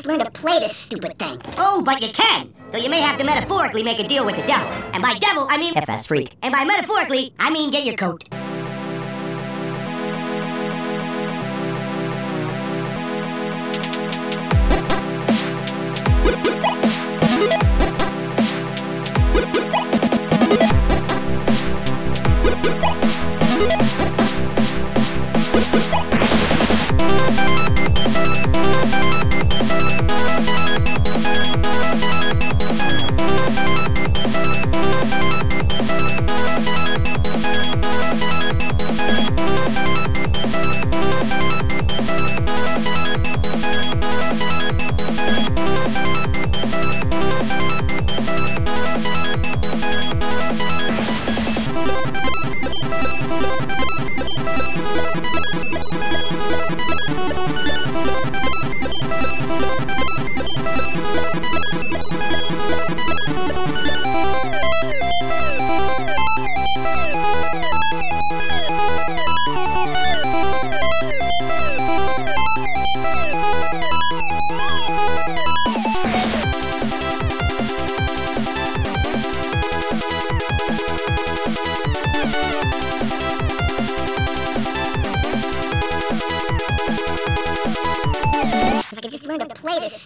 just learn to play this stupid thing. Oh, but you can! Though you may have to metaphorically make a deal with the devil. And by devil, I mean FS Freak. And by metaphorically, I mean get your coat. If I could just learn to play this.